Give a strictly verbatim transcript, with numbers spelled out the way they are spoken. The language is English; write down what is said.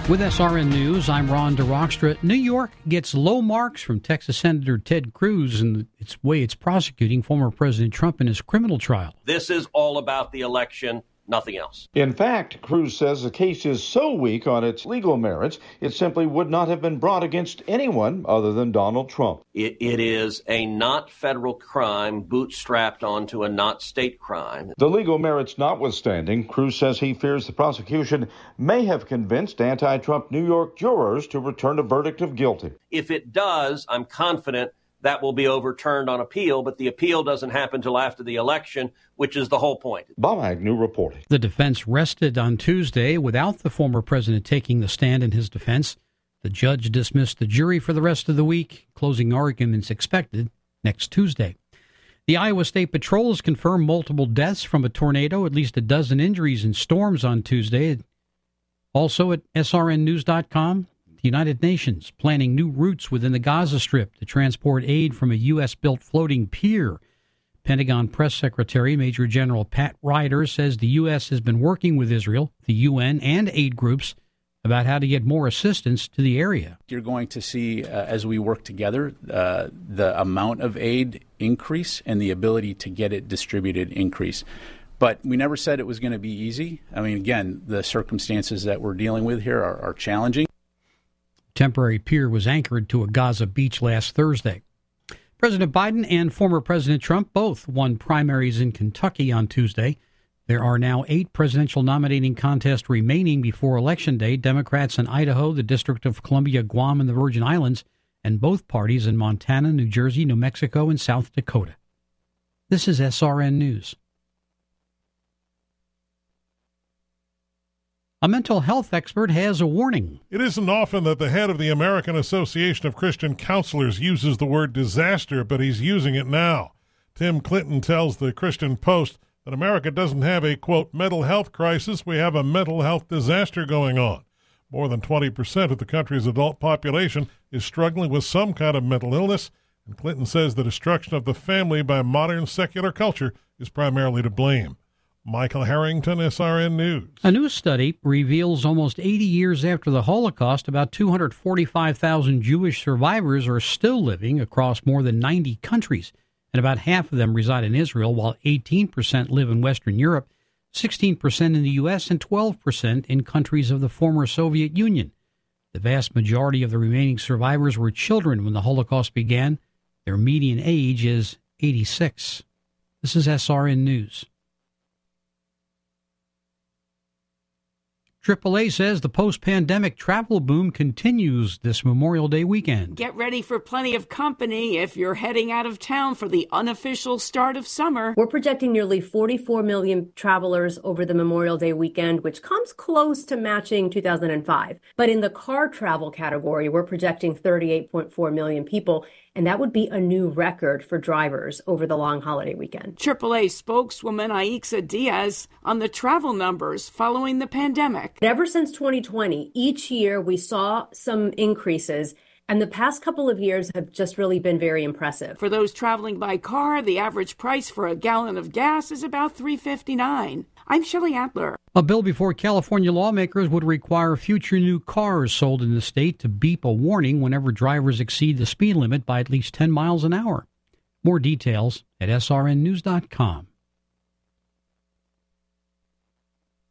With S R N News, I'm Ron DeRockstra. New York gets low marks from Texas Senator Ted Cruz in its way it's prosecuting former President Trump in his criminal trial. This is all about the election, nothing else. In fact, Cruz says the case is so weak on its legal merits, it simply would not have been brought against anyone other than Donald Trump. It, it is a not federal crime bootstrapped onto a not state crime. The legal merits notwithstanding, Cruz says he fears the prosecution may have convinced anti-Trump New York jurors to return a verdict of guilty. If it does, I'm confident that will be overturned on appeal, but the appeal doesn't happen until after the election, which is the whole point. Bob Agnew reporting. The defense rested on Tuesday without the former president taking the stand in his defense. The judge dismissed the jury for the rest of the week. Closing arguments expected next Tuesday. The Iowa State Patrol has confirmed multiple deaths from a tornado, at least a dozen injuries in storms on Tuesday. Also at S R N news dot com. The United Nations planning new routes within the Gaza Strip to transport aid from a U S-built floating pier. Pentagon Press Secretary Major General Pat Ryder says the U S has been working with Israel, the U N, and aid groups about how to get more assistance to the area. You're going to see, uh, as we work together, uh, the amount of aid increase and the ability to get it distributed increase. But we never said it was going to be easy. I mean, again, the circumstances that we're dealing with here are, are challenging. Temporary pier was anchored to a Gaza beach last Thursday. President Biden and former President Trump both won primaries in Kentucky on Tuesday. There are now eight presidential nominating contests remaining before Election Day. Democrats in Idaho, the District of Columbia, Guam, and the Virgin Islands, and both parties in Montana, New Jersey, New Mexico, and South Dakota. This is S R N News. A mental health expert has a warning. It isn't often that the head of the American Association of Christian Counselors uses the word disaster, but he's using it now. Tim Clinton tells the Christian Post that America doesn't have a, quote, mental health crisis. We have a mental health disaster going on. More than twenty percent of the country's adult population is struggling with some kind of mental illness, and Clinton says the destruction of the family by modern secular culture is primarily to blame. Michael Harrington, S R N News. A new study reveals almost eighty years after the Holocaust, about two hundred forty-five thousand Jewish survivors are still living across more than ninety countries, and about half of them reside in Israel, while eighteen percent live in Western Europe, sixteen percent in the U S, and twelve percent in countries of the former Soviet Union. The vast majority of the remaining survivors were children when the Holocaust began. Their median age is eighty-six. This is S R N News. triple A says the post-pandemic travel boom continues this Memorial Day weekend. Get ready for plenty of company if you're heading out of town for the unofficial start of summer. We're projecting nearly forty-four million travelers over the Memorial Day weekend, which comes close to matching two thousand five. But in the car travel category, we're projecting thirty-eight point four million people, and that would be a new record for drivers over the long holiday weekend. triple A spokeswoman Aixa Diaz on the travel numbers following the pandemic. Ever since twenty twenty, each year we saw some increases, and the past couple of years have just really been very impressive. For those traveling by car, the average price for a gallon of gas is about three dollars and fifty-nine cents. I'm Shelley Adler. A bill before California lawmakers would require future new cars sold in the state to beep a warning whenever drivers exceed the speed limit by at least ten miles an hour. More details at S R N news dot com.